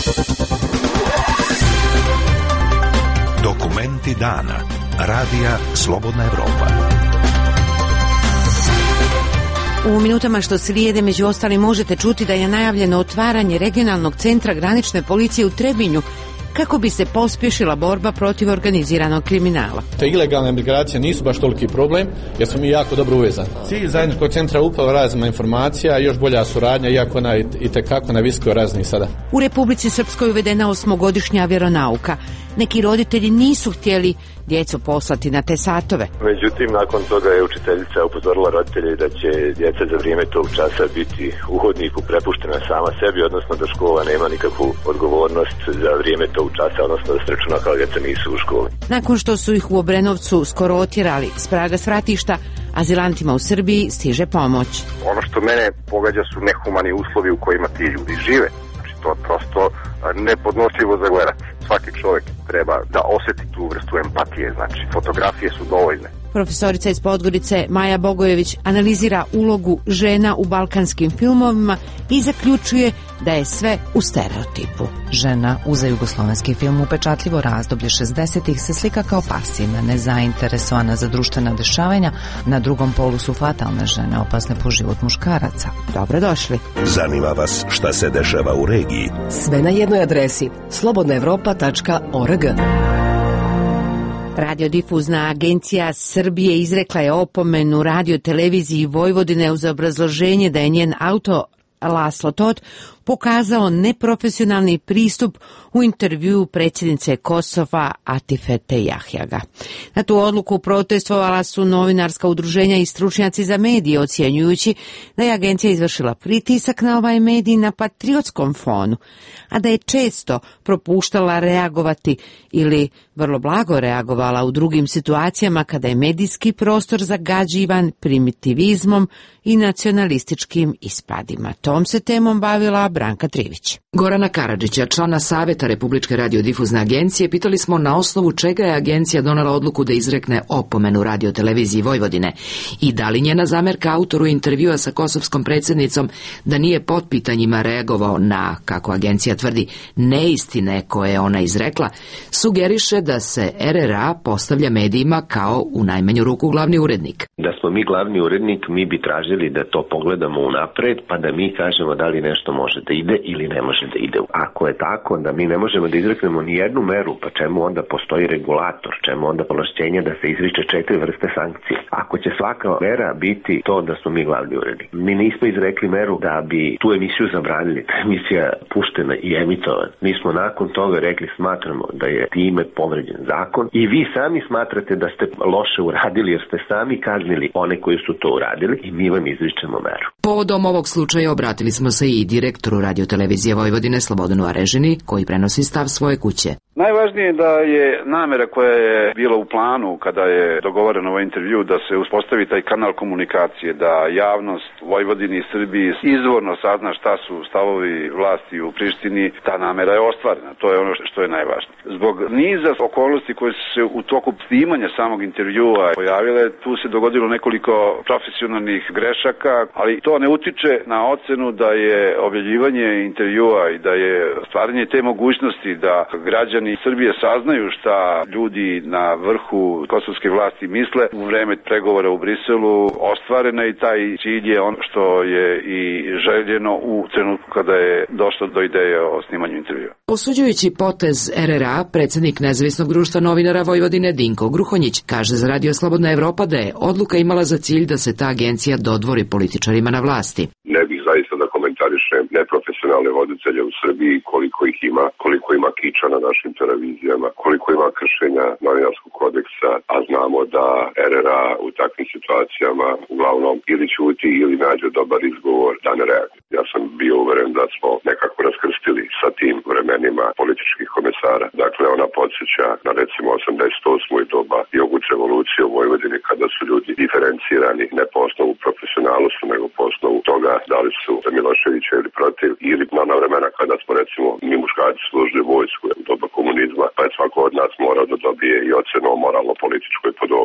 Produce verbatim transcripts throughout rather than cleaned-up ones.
Dokumenti dana. Radija Slobodna Evropa. U minutama što slijede među ostalim možete čuti da je najavljeno otvaranje regionalnog centra granične policije u Trebinju kako bi se pospješila borba protiv organiziranog kriminala. Te ilegalne migracije nisu baš toliki problem jer smo mi jako dobro uvezani. Cilj zajedničkog centra je upravo razmjena informacija i još bolja suradnja, iako ona je i tekako na visokoj razini sada. U Republici Srpskoj uvedena osmogodišnja vjeronauka. Neki roditelji nisu htjeli djecu poslati na te satove. Međutim, nakon toga je učiteljica upozorila roditelje da će djeca za vrijeme tog časa biti u hodniku prepuštena sama sebi, odnosno da škola nema nikakvu odgovornost za vrijeme tog časa, odnosno da se računa kao djeca nisu u školi. Nakon što su ih u Obrenovcu skoro otjerali s praga svratišta, azilantima u Srbiji stiže pomoć. Ono što mene pogađa su nehumani uslovi u kojima ti ljudi žive. Znači, to je prosto nepodnošljivo za gledati. Svaki čovjek treba da osjeti tu vrstu empatije, znači fotografije su dovoljne. Profesorica iz Podgorice Maja Bogojević analizira ulogu žena u balkanskim filmovima i zaključuje da je sve u stereotipu. Žena u za jugoslovenski film upečatljivo razdoblje šezdesetih se slika kao pasivna, nezainteresovana za društvena dešavanja, na drugom polu su fatalne žene, opasne po život muškaraca. Dobrodošli. Zanima vas šta se dešava u regiji? Sve na jednoj adresi slobodna evropa tačka org. Radiodifuzna agencija Srbije izrekla je opomenu radioteleviziji Vojvodine uz obrazloženje da je njen auto Laslo Tot pokazao neprofesionalni pristup u intervjuu predsjednice Kosova Atifete Jahjaga. Na tu odluku protestvovala su novinarska udruženja i stručnjaci za medije, ocjenjujući da je agencija izvršila pritisak na ovaj medij na patriotskom fonu, a da je često propuštala reagovati ili vrlo blago reagovala u drugim situacijama kada je medijski prostor zagađivan primitivizmom i nacionalističkim ispadima. Tom se temom bavila Branka Trivić. Gorana Karadžića, člana Saveta Republičke radiodifuzne agencije, pitali smo na osnovu čega je agencija donela odluku da izrekne opomenu radioteleviziji Vojvodine i da li njena zamerka autoru intervjua sa kosovskom predsjednicom da nije pod pitanjima reagovao na, kako agencija tvrdi, neistine koje je ona izrekla, sugeriše da se R R A postavlja medijima kao u najmanju ruku glavni urednik. Da smo mi glavni urednik, mi bi tražili da to pogledamo unapred, pa da mi kažemo da li nešto može da ide ili ne može da ide. Ako je tako da mi ne možemo da izreknemo ni jednu meru, pa čemu onda postoji regulator, čemu onda ovlašćenje da se izriče četiri vrste sankcije. Ako će svaka mera biti to da smo mi glavni urednik. Mi nismo izrekli meru da bi tu emisiju zabranili, ta emisija puštena i emitovana. Mi smo nakon toga rekli smatramo da je time povređen zakon i vi sami smatrate da ste loše uradili jer ste sami kaznili one koji su to uradili i mi vam izričemo meru. Povodom ovog slučaja obratili smo se i direktoru radiotelevizije Vojvodine Slobodanu Arežini, koji prenosi stav svoje kuće. Najvažnije je da je namjera koja je bila u planu kada je dogovoreno ovaj intervju da se uspostavi taj kanal komunikacije, da javnost Vojvodini i Srbiji izvorno sazna šta su stavovi vlasti u Prištini, ta namjera je ostvarena. To je ono što je najvažnije. Zbog niza okolnosti koje su se u toku snimanja samog intervjua pojavile, tu se dogodilo nekoliko profesionalnih grešaka, ali to ne utiče na ocenu da je objavljivanje intervjua i da je stvaranje te mogućnosti da građani Srbije saznaju šta ljudi na vrhu kosovske vlasti misle u vreme pregovora u Briselu ostvarena i taj cilj je ono što je i željeno u trenutku kada je došlo do ideje o snimanju intervjua. Osuđujući potez R R A, predsjednik Nezavisnog društva novinara Vojvodine Dinko Gruhonjić kaže za Radio Slobodna Evropa da je odluka imala za cilj da se ta agencija dodvori političarima na vlasti. Ne bih zaista da komentarišem neprofesionalne voditelje u Srbiji, koliko ih ima, koliko ima kiča na našim televizijama, koliko ima kršenja novinarskog kodeksa, a znamo da R R A u takvim situacijama uglavnom ili ćuti ili nađe dobar izgovor da ne reaguje. Ja sam bio uveren da smo nekako raskrstili sa tim vremenima političkih komesara. Dakle, ona podsjeća na recimo osamdeset osmu i doba Jogut revolucije u Vojvodini kada su ljudi diferencirani ne po osnovu profesionalnosti, nego po osnovu toga da li su za Miloševića ili protiv, ili na ona vremena kada smo recimo mi muškarci služili vojsku u doba komunizma, pa je svako od nas morao da dobije i ocenu o moralno-političkoj podobnosti.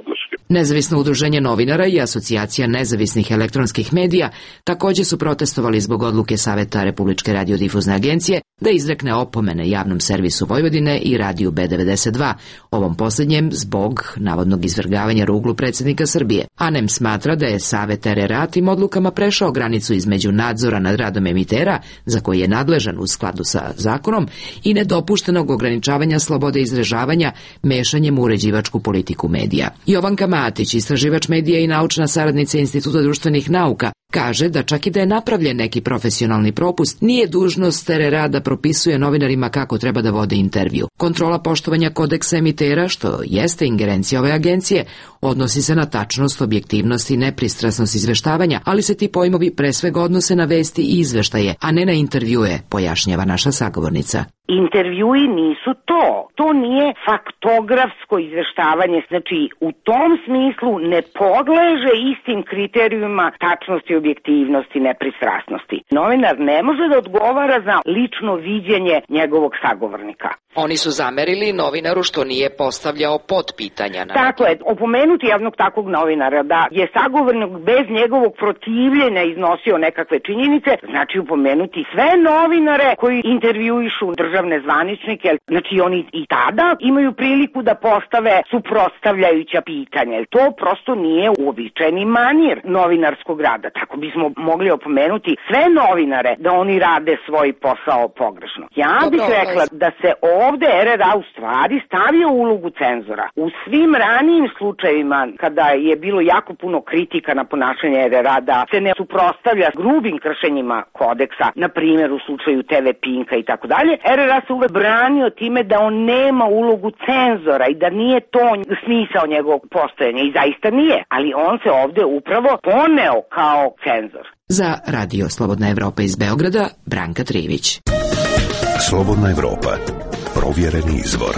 Nezavisno udruženje novinara i Asocijacija nezavisnih elektronskih medija također su protestovali zbog odluke Saveta Republičke radiodifuzne agencije da izrekne opomene javnom servisu Vojvodine i radiju B devedeset dva, ovom posljednjem zbog navodnog izvrgavanja ruglu predsjednika Srbije. A N E M smatra da je Savet R R A tim odlukama prešao granicu između nadzora nad radom emitera, za koji je nadležan u skladu sa zakonom, i nedopuštenog ograničavanja slobode izražavanja mešanjem u uređivačku politiku medija. Jovanka Matić, istraživač medija i naučna saradnica Instituta društvenih nauka, kaže da čak i da je napravljen neki profesionalni propust, nije dužnost R R A da propisuje novinarima kako treba da vode intervju. Kontrola poštovanja kodeksa emitera, što jeste ingerencija ove agencije, odnosi se na tačnost, objektivnost i nepristrasnost izveštavanja, ali se ti pojmovi pre svega odnose na vesti i izveštaje, a ne na intervjue, pojašnjava naša sagovornica. Intervjui nisu to. To nije faktografsko izveštavanje. Znači, u tom smislu ne podleže istim kriterijuma tačnosti, objektivnosti, nepristrasnosti. Novinar ne može da odgovara za lično viđenje njegovog sagovornika. Oni su zamerili novinaru što nije postavljao potpitanja. Na Tako je, opomenuti jednog takvog novinara da je sagovornik bez njegovog protivljenja iznosio nekakve činjenice, znači opomenuti sve novinare koji intervjuišu državne zvaničnike. Znači oni i tada imaju priliku da postave suprotstavljajuća pitanja. To prosto nije uobičajeni manir novinarskog rada. Tako bismo mogli opomenuti sve novinare da oni rade svoj posao pogrešno. Ja bih rekla da se ovde R R A u stvari stavio u ulogu cenzora. U svim ranijim slučajevima kada je bilo jako puno kritika na ponašanje R R A da se ne suprotstavlja grubim kršenjima kodeksa, na primjer u slučaju T V Pinka i tako dalje, R R A se uvek branio time da on nema ulogu cenzora i da nije to smisao njegovog postojanja, i zaista nije, ali on se ovde upravo poneo kao cenzor. Za Radio Slobodna Evropa iz Beograda, Branka Trivić. Slobodna Evropa. Provjereni izvor.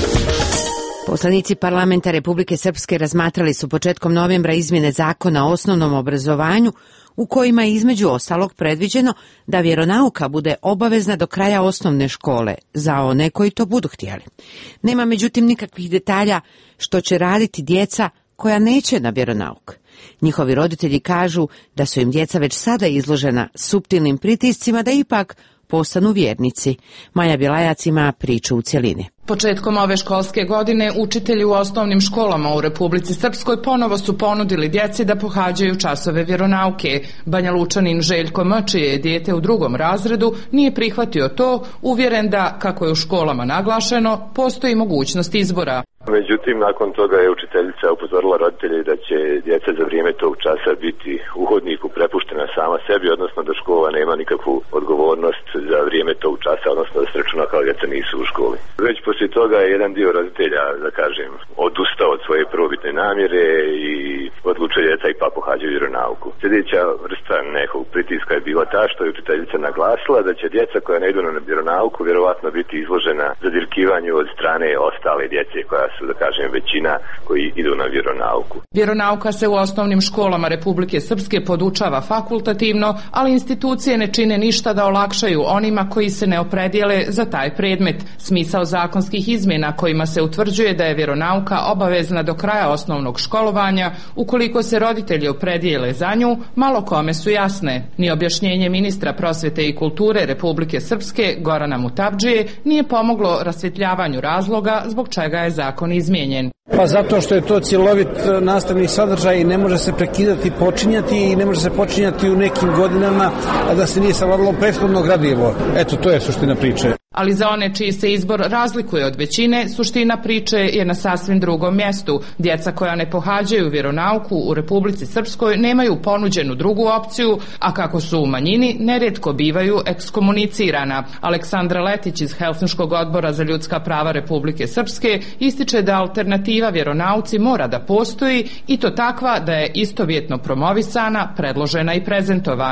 Poslanici parlamenta Republike Srpske razmatrali su početkom novembra izmjene zakona o osnovnom obrazovanju, u kojima je između ostalog predviđeno da vjeronauka bude obavezna do kraja osnovne škole za one koji to budu htjeli. Nema međutim nikakvih detalja što će raditi djeca koja neće na vjeronauk. Njihovi roditelji kažu da su im djeca već sada izložena suptilnim pritiscima da ipak postanu vjernici. Maja Bjelajac ima priču u cjelini. Početkom ove školske godine učitelji u osnovnim školama u Republici Srpskoj ponovo su ponudili djeci da pohađaju časove vjeronauke. Banja Lučanin Željko M, čije je dijete u drugom razredu, nije prihvatio to, uvjeren da, kako je u školama naglašeno, postoji mogućnost izbora. Međutim, nakon toga je učiteljica upozorila roditelje da će djeca za vrijeme tog časa biti u hodniku prepuštena sama sebi, odnosno da škola nema nikakvu odgovornost za vrijeme tog časa, odnosno da se računa kao djeca nisu u školi. Već poslije toga je jedan dio roditelja, da kažem, odustao od svoje prvobitne namjere i odlučio djeca ipak pohađaju vjeronauku. Sljedeća vrsta nekog pritiska je bila ta što je učiteljica naglasila da će djeca koja ne idu na vjeronauku vjerovatno biti izložena zadirkivanju od strane ostale djece koja su, da kažem, većina koji idu na vjeronauku. Vjeronauka se u osnovnim školama Republike Srpske podučava fakultativno, ali institucije ne čine ništa da olakšaju onima koji se ne opredijele za taj predmet. Smisao zakonskih izmjena kojima se utvrđuje da je vjeronauka obavezna do kraja osnovnog školovanja, ukoliko se roditelji opredijele za nju, malo kome su jasne. Ni objašnjenje ministra prosvjete i kulture Republike Srpske Gorana Mutavdžije nije pomoglo rasvjetljavanju razloga zbog čega je zakon izmijenjen. Pa zato što je to cjelovit nastavni sadržaj i ne može se prekidati, počinjati i ne može se počinjati u nekim godinama, a da se nije savladalo prethodno gradivo. Eto, to je suština priče. Ali za one čiji se izbor razlikuje od većine, suština priče je na sasvim drugom mjestu. Djeca koja ne pohađaju vjeronauku u Republici Srpskoj nemaju ponuđenu drugu opciju, a kako su u manjini, nerijetko bivaju ekskomunicirana. Aleksandra Letić iz Helsinškog odbora za ljudska prava Republike Srpske ističe da alternativa vjeronauci mora da postoji i to takva da je istovjetno promovisana, predložena i prezentovana.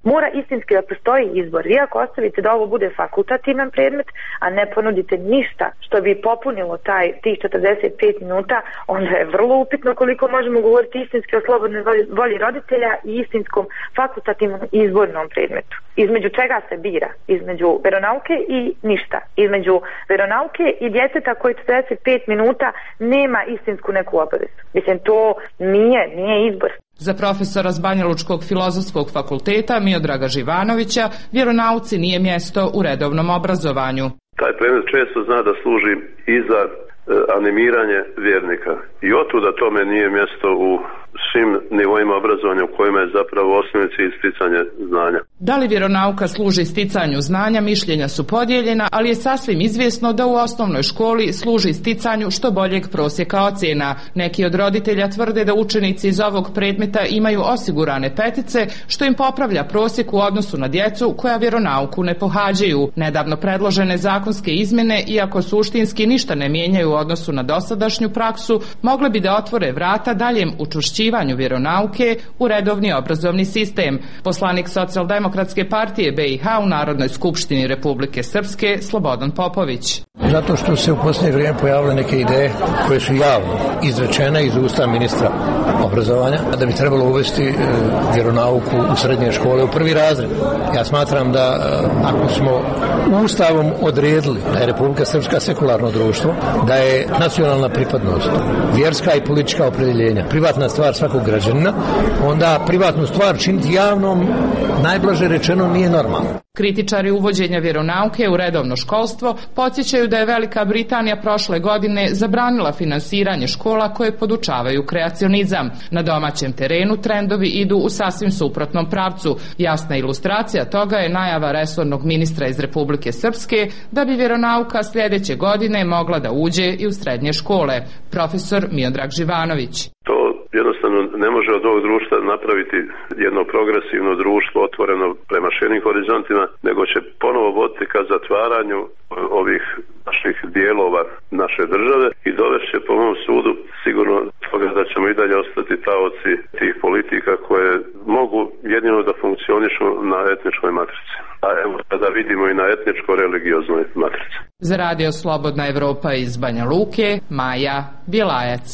Mora istinski da postoji izbor. Vi ako ostavite da ovo bude fakultativan predmet, a ne ponudite ništa što bi popunilo taj, tih četrdeset pet minuta, onda je vrlo upitno koliko možemo govoriti istinski o slobodnoj volji roditelja i istinskom fakultativnom izbornom predmetu. Između čega se bira? Između veronauke i ništa. Između veronauke i djeteta koji četrdeset pet minuta nema istinsku neku obavezu. Mislim, to nije, nije izbor. Za profesora s Banjalučkog filozofskog fakulteta Miodraga Živanovića vjeronauci nije mjesto u redovnom obrazovanju. Taj predmet često zna da služi i za e, animiranje vjernika i otuda tome nije mjesto u svim nivoima obrazovanja u kojima je zapravo osnovni cilj sticanje znanja. Da li vjeronauka služi sticanju znanja, mišljenja su podijeljena, ali je sasvim izvjesno da u osnovnoj školi služi sticanju što boljeg prosjeka ocjena. Neki od roditelja tvrde da učenici iz ovog predmeta imaju osigurane petice, što im popravlja prosjek u odnosu na djecu koja vjeronauku ne pohađaju. Nedavno predložene zakonske izmjene, iako suštinski ništa ne mijenjaju u odnosu na dosadašnju praksu, mogle bi da otvore vrata daljem učvršćivanju vjeronauke u redovni obrazovni sistem. Poslanik Socijaldemokratske partije B i H u Narodnoj skupštini Republike Srpske Slobodan Popović. Zato što se u posljednje vrijeme pojavile neke ideje koje su javno izrečene iz usta ministra obrazovanja, da bi trebalo uvesti e, vjeronauku u srednje škole u prvi razred. Ja smatram da e, ako smo Ustavom odredili da je Republika Srpska sekularno društvo, da je nacionalna pripadnost, vjerska i politička opredjeljenja, privatna stvar svakog građanina, onda privatnu stvar činiti javnom, najblaže rečeno, nije normalno. Kritičari uvođenja vjeronauke u redovno školstvo podsjećaju da je Velika Britanija prošle godine zabranila finansiranje škola koje podučavaju kreacionizam. Na domaćem terenu trendovi idu u sasvim suprotnom pravcu. Jasna ilustracija toga je najava resornog ministra iz Republike Srpske da bi vjeronauka sljedeće godine mogla da uđe i u srednje škole. Profesor Miodrag Živanović. To jednostavno ne može od ovog društva napraviti jedno progresivno društvo otvoreno prema širim horizontima, nego će ponovo voditi ka zatvaranju ovih naših dijelova naše države i dovešće po mom sudu sigurno toga da ćemo i dalje ostati taoci tih politika koje mogu jedino da funkcionišu na etničkoj matrici. A evo sada vidimo i na etničko-religioznoj matrici. Za Radio Slobodna Evropa iz Banja Luke, Maja Bjelajac.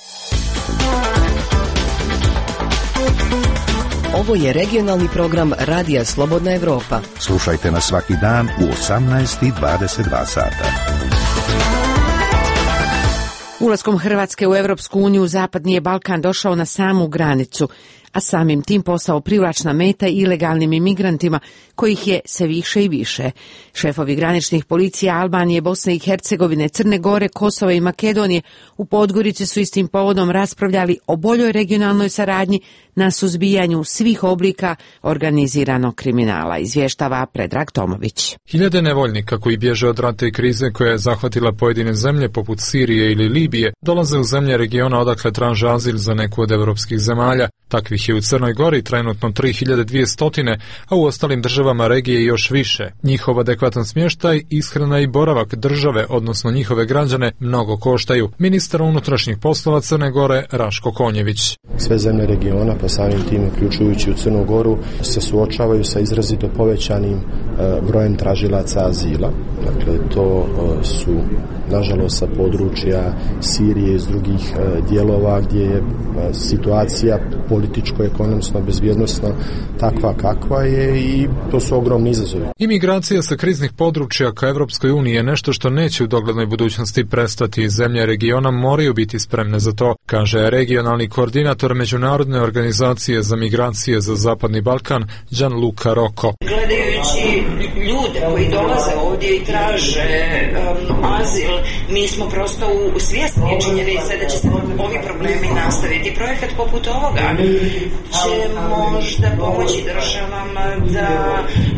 Ovo je regionalni program Radija Slobodna Evropa. Slušajte nas svaki dan u osamnaest i dvadeset dva sata. Ulaskom Hrvatske u Europsku uniju Zapadni je Balkan došao na samu granicu, a samim tim postao privlačna meta ilegalnim imigrantima, kojih je sve više i više. Šefovi graničnih policija Albanije, Bosne i Hercegovine, Crne Gore, Kosova i Makedonije u Podgorici su istim povodom raspravljali o boljoj regionalnoj saradnji na suzbijanju svih oblika organiziranog kriminala, izvještava Predrag Tomović. Hiljade nevoljnika koji bježe od rata i krize koja je zahvatila pojedine zemlje poput Sirije ili Libije dolaze u zemlje regiona odakle traže azil za neku od evropskih zemalja. Takvih je u Crnoj Gori trenutno tri hiljade dvjesto, a u ostalim državama regije još više. Njihov adekvatan smještaj, ishrana i boravak države, odnosno njihove građane, mnogo koštaju. Ministar unutrašnjih poslova Crne Gore Raško Konjević. Sve zemlje regiona, pa samim tim uključujući u Crnu Goru, se suočavaju sa izrazito povećanim e, brojem tražilaca azila. Dakle, to e, su nažalost sa područja Sirije i iz drugih e, dijelova gdje je e, situacija političko, ekonomsko, bezbjednosno takva kakva je i to su ogromni izazovi. Imigracija sa kriznih područja ka Evropskoj uniji je nešto što neće u doglednoj budućnosti prestati. Zemlje regiona moraju biti spremne za to, kaže regionalni koordinator Međunarodne organizacije za migracije za Zapadni Balkan, Gianluca Rocco. Gledajući ljude koji dolaze ovdje i traže um, azil, mi smo prosto u svjesni činjenice da će se ovi problemi nastaviti. Projekat poput ovoga će možda pomoći državama da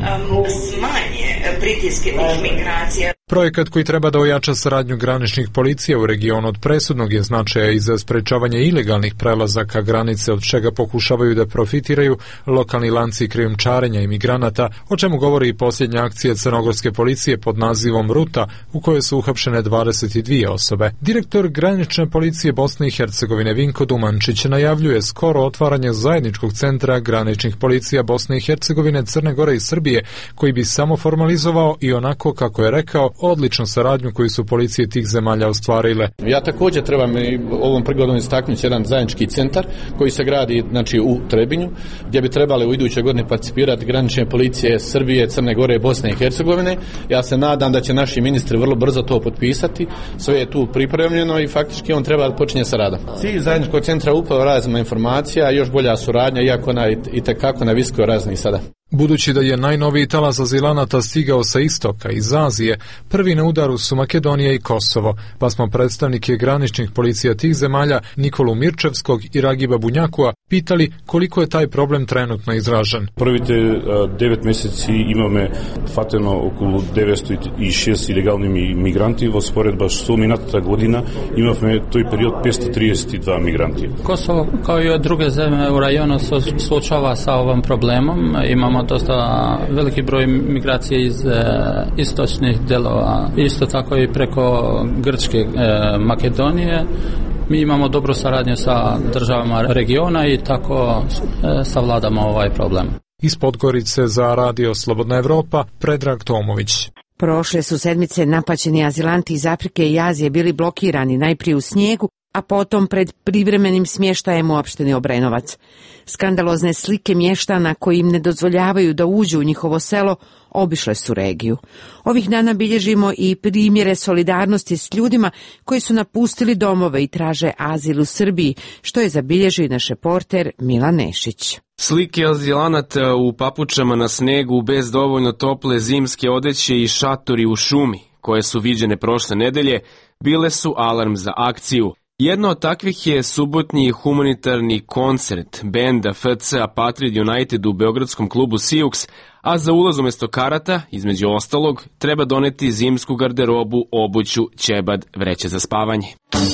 um, smanje pritiske tih migracija. Projekat koji treba da ojača saradnju graničnih policija u regionu od presudnog je značaja i za sprečavanje ilegalnih prelazaka granice, od čega pokušavaju da profitiraju lokalni lanci krijumčarenja imigranata, o čemu govori i posljednja akcija crnogorske policije pod nazivom Ruta, u kojoj su uhapšene dvadeset dvije osobe. Direktor granične policije Bosne i Hercegovine Vinko Dumančić najavljuje skoro otvaranje zajedničkog centra graničnih policija Bosne i Hercegovine, Crne Gore i Srbije, koji bi samo formalizovao i onako, kako je rekao, odličnu saradnju koju su policije tih zemalja ostvarile. Ja također trebam i ovom prigodom istaknuti jedan zajednički centar koji se gradi, znači, u Trebinju, gdje bi trebali u idućoj godini participirati granične policije Srbije, Crne Gore, Bosne i Hercegovine. Ja se nadam da će naši ministri vrlo brzo to potpisati. Sve je tu pripremljeno i faktički on treba da počinje sa radom. Cilj zajedničkog centra upravo razmjena informacija, još bolja suradnja, iako ona i tekako na visokoj razini sada. Budući da je najnoviji talas azilanata stigao sa istoka, iz Azije, prvi na udaru su Makedonija i Kosovo, pa smo predstavnike graničnih policija tih zemalja, Nikolu Mirčevskog i Ragiba Bunjakua, pitali koliko je taj problem trenutno izražen. Prvite devet meseci imаме фатено околу деветстотини и шест илегални мигранти, во споредба со минатата година имавме тој период петстотини триесет и два мигранти. Kosovo, kao i druge zemlje u rajonu, se suočava sa ovom problemom. Imamo dosta veliki broj migracije iz e, istočnih delova, isto tako i preko Grčke, e, Makedonije. Mi imamo dobru saradnju sa državama regiona i tako e, savladamo ovaj problem. Iz Podgorice za Radio Slobodna Evropa, Predrag Tomović. Prošle su sedmice napaćeni azilanti iz Afrike i Azije bili blokirani najprije u snijegu, a potom pred privremenim smještajem u opštini Obrenovac. Skandalozne slike mještana koji im ne dozvoljavaju da uđu u njihovo selo obišle su regiju. Ovih dana bilježimo i primjere solidarnosti s ljudima koji su napustili domove i traže azil u Srbiji, što je zabilježio naš reporter Milan Nešić. Slike azilanata u papučama na snegu bez dovoljno tople zimske odeće i šatori u šumi, koje su viđene prošle nedelje, bile su alarm za akciju. Jedno od takvih je subotnji humanitarni koncert benda F C Apatrid United u beogradskom klubu Siux, a za ulaz umjesto karata, između ostalog, treba doneti zimsku garderobu, obuću, ćebad, vreće za spavanje.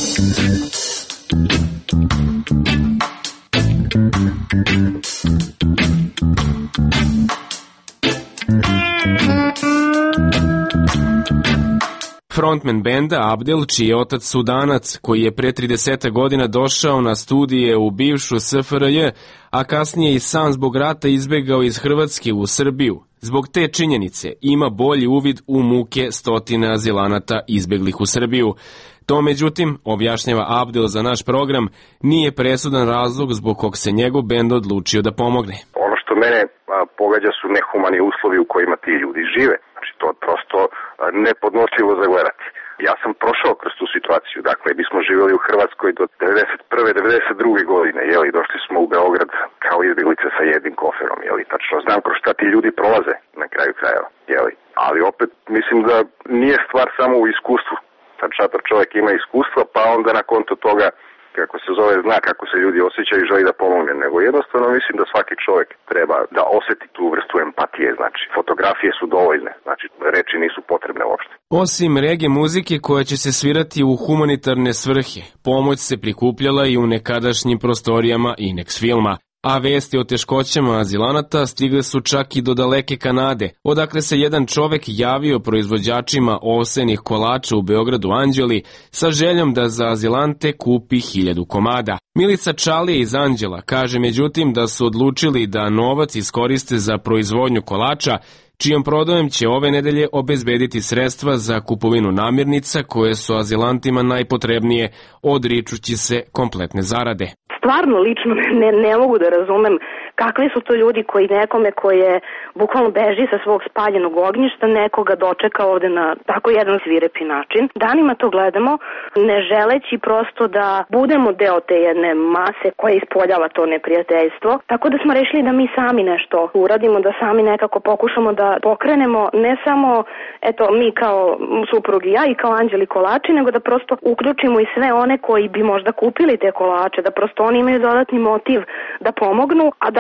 Frontman benda Abdel, čiji je otac Sudanac, koji je pre trideset godina došao na studije u bivšu S F R J, a kasnije i sam zbog rata izbegao iz Hrvatske u Srbiju. Zbog te činjenice ima bolji uvid u muke stotine azilanata izbeglih u Srbiju. To, međutim, objašnjava Abdel za naš program, nije presudan razlog zbog kog se njegov bend odlučio da pomogne. Ono što mene a, pogađa su nehumani uslovi u kojima ti ljudi žive. Znači, to je prosto a, nepodnošljivo za gledati. Ja sam prošao kroz tu situaciju. Dakle, mi smo živjeli u Hrvatskoj do devedeset prve devedeset druge godine, jeli, došli smo u Beograd kao izbjeglice sa jednim koferom, jeli, tačno znam kroz šta ti ljudi prolaze na kraju krajeva, jeli. Ali opet mislim da nije stvar samo u iskustvu. Sad šator čovjek ima iskustva, pa onda na konto toga, kako se zove, zna kako se ljudi osjećaju i želi da pomogne, nego jednostavno mislim da svaki čovjek treba da osjeti tu vrstu empatije, znači fotografije su dovoljne, znači reči nisu potrebne uopšte. Osim reggae muzike koja će se svirati u humanitarne svrhe, pomoć se prikupljala i u nekadašnjim prostorijama Inex filma. A vesti o teškoćama azilanata stigle su čak i do daleke Kanade, odakle se jedan čovek javio proizvođačima ovsenih kolača u Beogradu Anđeli sa željom da za azilante kupi hiljadu komada. Milica Čalije iz Anđela kaže međutim da su odlučili da novac iskoriste za proizvodnju kolača, čijom prodajem će ove nedelje obezbediti sredstva za kupovinu namirnica koje su azilantima najpotrebnije, odričući se kompletne zarade. Stvarno, lično ne, ne mogu da razumem kakvi su to ljudi koji nekome koji je bukvalno beži sa svog spaljenog ognjišta, nekoga dočeka ovde na tako jedan svirepi način. Danima to gledamo, ne želeći prosto da budemo deo te jedne mase koja ispoljava to neprijateljstvo. Tako da smo rešili da mi sami nešto uradimo, da sami nekako pokušamo da pokrenemo ne samo eto mi kao suprug i ja i kao Anđeli kolači, nego da prosto uključimo i sve one koji bi možda kupili te kolače, da prosto oni imaju dodatni motiv da pomognu, a da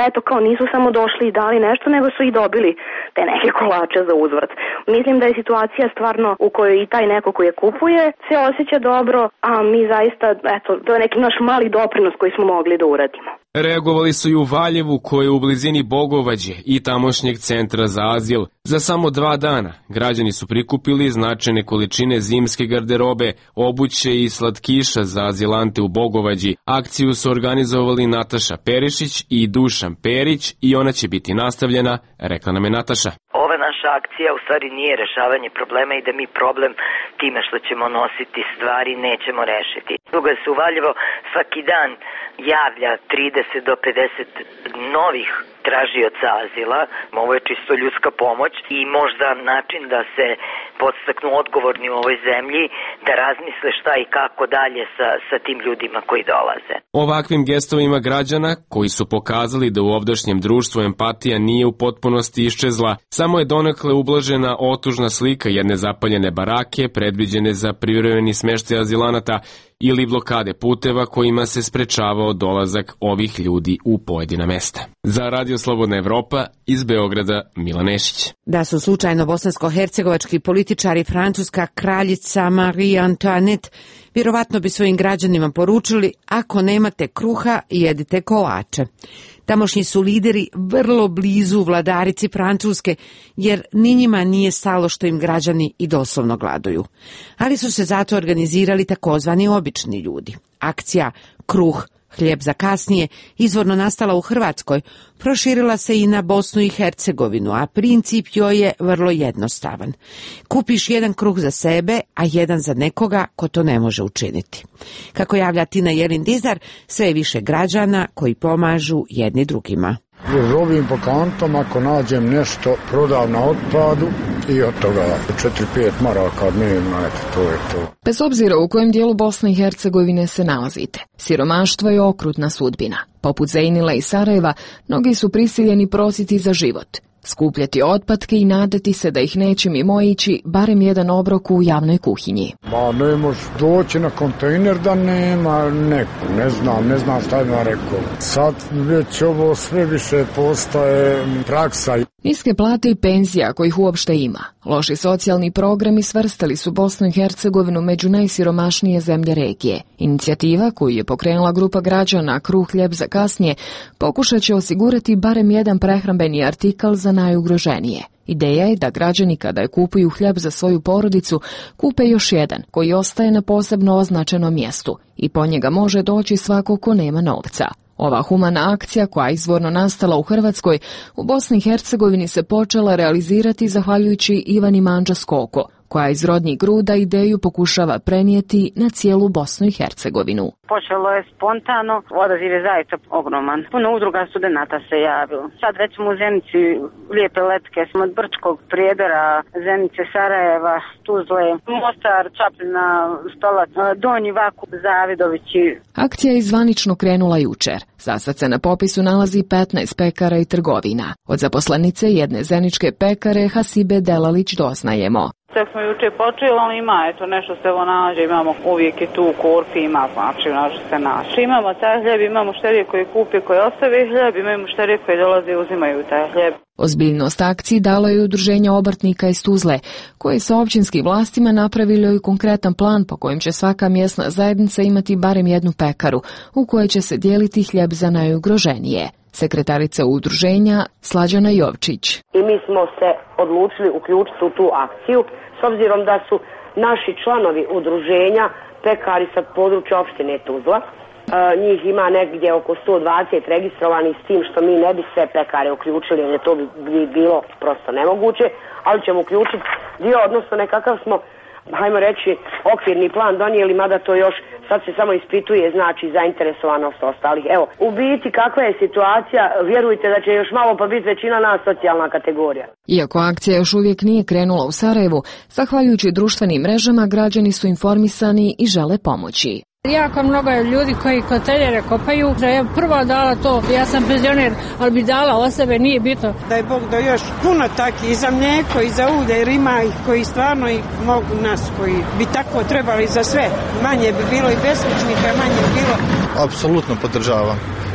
eto kao nisu samo došli i dali nešto, nego su i dobili te neke kolače za uzvrat. Mislim da je situacija stvarno u kojoj i taj neko koji je kupuje se osjeća dobro, a mi zaista, eto, to je neki naš mali doprinos koji smo mogli da uradimo. Reagovali su i u Valjevu, koje je u blizini Bogovađe i tamošnjeg centra za azil. Za samo dva dana građani su prikupili značajne količine zimske garderobe, obuće i slatkiša za azilante u Bogovađi. Akciju su organizovali Nataša Perišić i Dušan Perić i ona će biti nastavljena, rekla nam je Nataša. Ova naša akcija u stvari nije rešavanje problema i da mi problem time što ćemo nositi stvari nećemo rešiti. Drugo se u Valjevo svaki dan javlja trideset do pedeset novih tražioca azila. Ovo je čisto ljudska pomoć i možda način da se podstaknu odgovorni u ovoj zemlji da razmisle šta i kako dalje sa, sa tim ljudima koji dolaze. Ovakvim gestovima građana, koji su pokazali da u ovdašnjem društvu empatija nije u potpunosti iščezla, samo je donekle ublažena otužna slika jedne zapaljene barake predviđene za privremeni smeštaj azilanata ili blokade puteva kojima se sprečavao dolazak ovih ljudi u pojedina mesta. Za Radio Slobodna Evropa iz Beograda, Milan Nešić. Da su slučajno bosansko-hercegovački političari francuska kraljica Marie Antoinette, vjerovatno bi svojim građanima poručili: ako nemate kruha, jedite kolače. Tamošnji su lideri vrlo blizu vladarici Francuske, jer ni njima nije stalo što im građani i doslovno gladuju. Ali su se zato organizirali takozvani obični ljudi. Akcija Kruh, hljeb za kasnije, izvorno nastala u Hrvatskoj, proširila se i na Bosnu i Hercegovinu, a princip joj je vrlo jednostavan. Kupiš jedan kruh za sebe, a jedan za nekoga ko to ne može učiniti. Kako javlja Tina Jelin Dizdar, sve je više građana koji pomažu jedni drugima. Robim po kantom, ako nađem nešto, prodam na otpadu i od toga četiri pet maraka dnevno, eto, to je to. Bez obzira u kojem dijelu Bosne i Hercegovine se nalazite, siromaštvo je okrutna sudbina. Poput Zejnila i Sarajeva, mnogi su prisiljeni prositi za život, skupljati otpadke i nadati se da ih neće mimoići barem jedan obrok u javnoj kuhinji. Ma ne može doći na kontejner da nema neko, ne znam, ne znam šta ima rekao. Sad već ovo sve više postaje praksa. Niske plate i penzija kojih uopšte ima, loši socijalni programi svrstali su Bosnu i Hercegovinu među najsiromašnije zemlje regije. Inicijativa koju je pokrenula grupa građana Kruh, hljeb za kasnije pokušat će osigurati barem jedan prehrambeni artikal za najugroženije. Ideja je da građani kada kupuju hljeb za svoju porodicu kupe još jedan koji ostaje na posebno označenom mjestu i po njega može doći svako ko nema novca. Ova humana akcija, koja je izvorno nastala u Hrvatskoj, u Bosni i Hercegovini se počela realizirati zahvaljujući Ivani Mandža Skoko, koja iz rodnjih gruda ideju pokušava prenijeti na cijelu Bosnu i Hercegovinu. Počelo je spontano, odaziv je zaista ogroman. Puno udruga studenata se javilo. Sad već smo u Zenici lijepe letke, smo od Brčkog, Prijedora, Zenice, Sarajeva, Tuzle, Mostar, Čapljina, Stolac, Donji Vakup, Zavidovići. Akcija je zvanično krenula jučer. Zasad se na popisu nalazi petnaest pekara i trgovina. Od zaposlenice jedne zeničke pekare Hasibe Delalić doznajemo. Tek smo juče počeli, ali ima, eto, nešto se evo nađe, imamo uvijek i tu korpi, ima, znači, našto se nađe. Imamo taj hljeb, imamo šterije koji kupi, koji ostave hljeb, imamo šterije koji dolaze i uzimaju taj hljeb. Ozbiljnost akciji dalo je udruženje obrtnika iz Tuzle, koje sa općinskim vlastima napravilo i konkretan plan po kojem će svaka mjesna zajednica imati barem jednu pekaru, u kojoj će se dijeliti hljeb za najugroženije. Sekretarica udruženja Slađana Jovčić. I mi smo se odlučili uključiti u tu akciju, s obzirom da su naši članovi udruženja pekari sa područja opštine Tuzla. E, njih ima negdje oko sto dvadeset registrovanih, s tim što mi ne bi sve pekare uključili, jer to bi, bi bilo prosto nemoguće, ali ćemo uključiti dio, odnosno nekakav smo, hajmo reći, okvirni plan donijeli, mada to još sad se samo ispituje, znači zainteresovanost ostalih. Evo, u biti kakva je situacija, vjerujte da će još malo pa biti većina nas socijalna kategorija. Iako akcija još uvijek nije krenula u Sarajevu, zahvaljujući društvenim mrežama građani su informisani i žele pomoći. Jako mnogo je ljudi koji koteljere kopaju. Da je prvo dala to, ja sam penzioner, ali bi dala o sebe, nije bitno. Da je Bog da još puno takih i za mlijeko i za ulje, jer ima ih koji stvarno ih mogu nas, koji bi tako trebali za sve. Manje bi bilo i beskućnika, manje bi bilo. Apsolutno podržavam.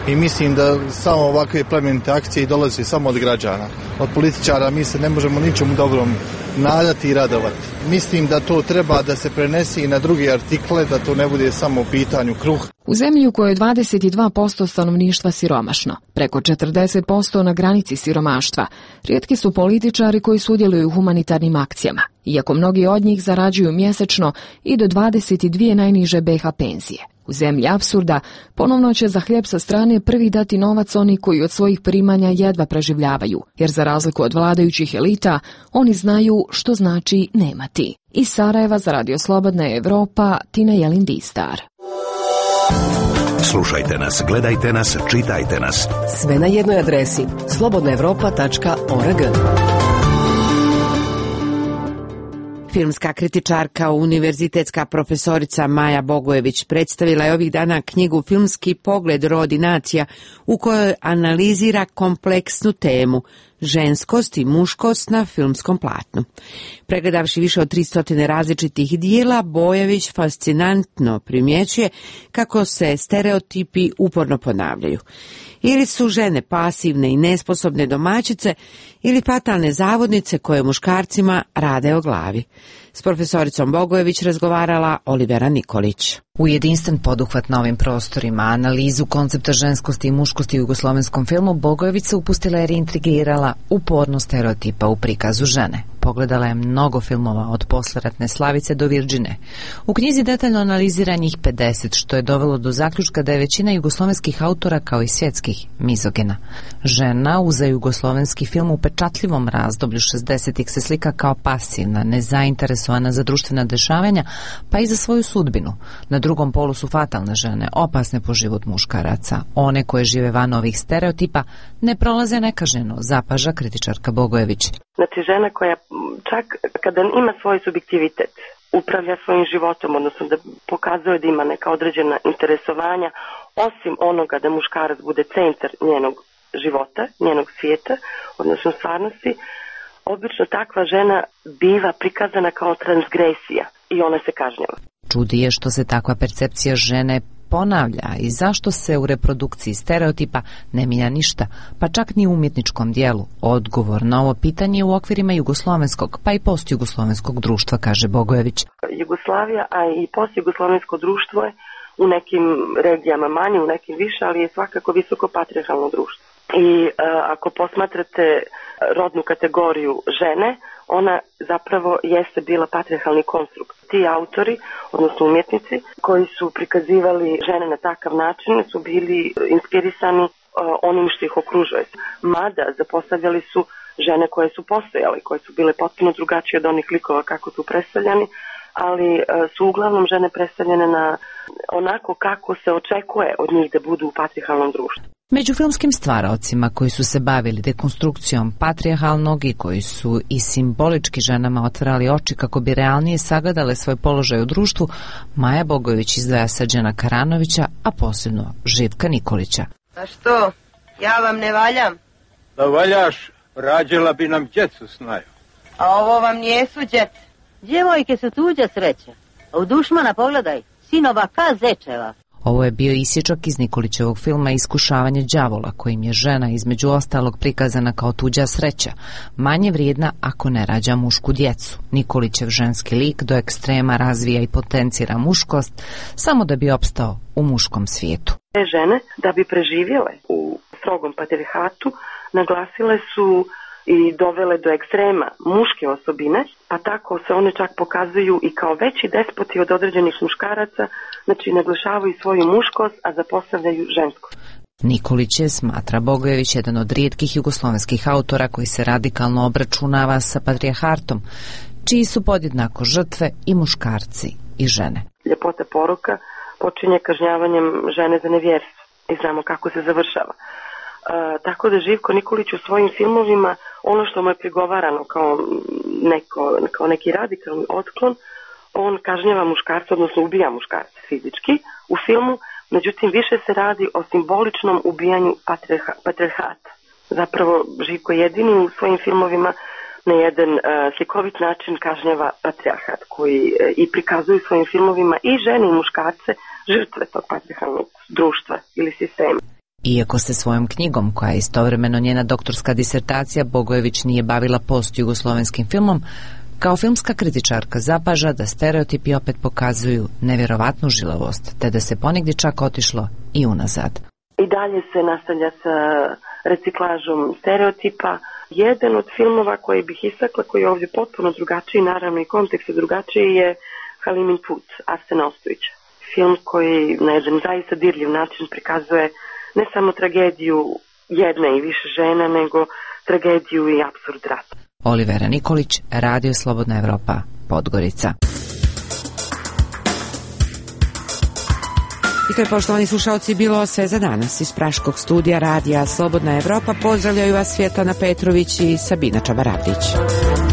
i mislim da samo ovakve plemenite akcije dolaze samo od građana. Od političara mi se ne možemo ničemu dobrom nadati i radovati. Mislim da to treba da se prenesi i na druge artikle, da to ne bude samo u pitanju kruh. U zemlji u kojoj je dvadeset dva posto stanovništva siromašno, preko četrdeset posto na granici siromaštva, rijetki su političari koji sudjeluju u humanitarnim akcijama, iako mnogi od njih zarađuju mjesečno i do dvadeset dvije najniže B H penzije. U zemlji apsurda ponovno će za hljeb sa strane prvi dati novac oni koji od svojih primanja jedva preživljavaju, jer za razliku od vladajućih elita, oni znaju što znači nemati. Iz Sarajeva za Radio Slobodna Evropa, Tina Jelin Distar. Slušajte nas, gledajte nas, čitajte nas. Sve na jednoj adresi slobodna evropa tačka org. Filmska kritičarka, univerzitetska profesorica Maja Bogojević predstavila je ovih dana knjigu Filmski pogled rod nacija, u kojoj analizira kompleksnu temu ženskost i muškost na filmskom platnu. Pregledavši više od tristo različitih dijela, Bojević fascinantno primjećuje kako se stereotipi uporno ponavljaju. Ili su žene pasivne i nesposobne domaćice, ili fatalne zavodnice koje muškarcima rade o glavi. S profesoricom Bogojević razgovarala Olivera Nikolić. U jedinstven poduhvat na ovim prostorima, analizu koncepta ženskosti i muškosti u jugoslovenskom filmu, Bogojević se upustila jer je intrigirala uporno stereotipa u prikazu žene. Pogledala je mnogo filmova od posleratne Slavice do Virđine. U knjizi detaljno analizira njih pedeset, što je dovelo do zaključka da je većina jugoslovenskih autora, kao i svjetskih, mizogena. Žena uza jugoslovenski film u pečatljivom razdoblju šezdesetih se slika kao pasivna, nezainteresovana za društvena dešavanja, pa i za svoju sudbinu. Na drugom polu su fatalne žene, opasne po život muškaraca. One koje žive van ovih stereotipa ne prolaze nekažnjeno, zapaža kritičarka Bogojević. Znači žena koja čak kada ima svoj subjektivitet, upravlja svojim životom, odnosno da pokazuje da ima neka određena interesovanja, osim onoga da muškarac bude centar njenog života, njenog svijeta, odnosno stvarnosti, obično takva žena biva prikazana kao transgresija i ona se kažnjava. Čudi je što se takva percepcija žene ponavlja i zašto se u reprodukciji stereotipa ne mijenja ništa, pa čak ni u umjetničkom dijelu. Odgovor na ovo pitanje je u okvirima jugoslovenskog, pa i postjugoslovenskog društva, kaže Bogojević. Jugoslavija, a i postjugoslovensko društvo je u nekim regijama manje, u nekim više, ali je svakako visoko patrijarhalno društvo. I a, ako posmatrate rodnu kategoriju žene, ona zapravo jeste bila patrijarhalni konstrukt. Ti autori, odnosno umjetnici, koji su prikazivali žene na takav način, su bili inspirisani uh, onim što ih okružuje. Mada zapostavljali su žene koje su postojale, koje su bile potpuno drugačije od onih likova kako su predstavljani, ali uh, su uglavnom žene predstavljene na onako kako se očekuje od njih da budu u patrijarhalnom društvu. Među filmskim stvaraocima koji su se bavili dekonstrukcijom patrijarhalnog i koji su i simbolički ženama otvarali oči kako bi realnije sagledale svoj položaj u društvu, Maja Bogojević izdvaja Srđana Karanovića, a posebno Živka Nikolića. A što, ja vam ne valjam? Da valjaš, rađela bi nam djecu snaju. A ovo vam nijesu djece. Djevojke su tuđa sreća. A u dušmana pogledaj, sinova ka zečeva. Ovo je bio isječak iz Nikolićevog filma Iskušavanje đavola, kojim je žena između ostalog prikazana kao tuđa sreća, manje vrijedna ako ne rađa mušku djecu. Nikolićev ženski lik do ekstrema razvija i potencira muškost, samo da bi opstao u muškom svijetu. Te žene, da bi preživjele u strogom patrijarhatu, naglasile su i dovele do ekstrema muške osobine, pa tako se one čak pokazuju i kao veći despoti od određenih muškaraca, znači naglašavaju svoju muškost, a zapostavljaju ženskost. Nikolić je, smatra Bogojević, jedan od rijetkih jugoslovenskih autora koji se radikalno obračunava sa patrijarhatom, čiji su podjednako žrtve i muškarci i žene. Ljepota poroka počinje kažnjavanjem žene za nevjerstvo i znamo kako se završava. Uh, tako da Živko Nikolić u svojim filmovima, ono što mu je prigovarano kao, neko, kao neki radikalni otklon, on kažnjava muškarca, odnosno ubija muškarca fizički u filmu, međutim više se radi o simboličnom ubijanju patriarha, patriarhata. Zapravo Živko jedini u svojim filmovima na jedan uh, slikovit način kažnjava patrijarhat, koji uh, i prikazuju svojim filmovima i žene i muškarce žrtve tog patrijarhalnog društva ili sistema. Iako se svojom knjigom, koja je istovremeno njena doktorska disertacija, Bogojević nije bavila post-jugoslovenskim filmom, kao filmska kritičarka zapaža da stereotipi opet pokazuju nevjerovatnu žilavost, te da se ponegdje čak otišlo i unazad. I dalje se nastavlja sa reciklažom stereotipa. Jedan od filmova koji bih istakla, koji je ovdje potpuno drugačiji, naravno i kontekst je drugačiji, je Halimin put Arsena Ostojića. Film koji na jedan zaista dirljiv način prikazuje ne samo tragediju jedne i više žena, nego tragediju i apsurd rata. Olivera Nikolić, Radio Slobodna Evropa, Podgorica. I to je, poštovani slušalci, bilo sve za danas. Iz praškog studija Radija Slobodna Evropa pozdravljaju vas Svjetlana Petrović i Sabina Čabaravdić.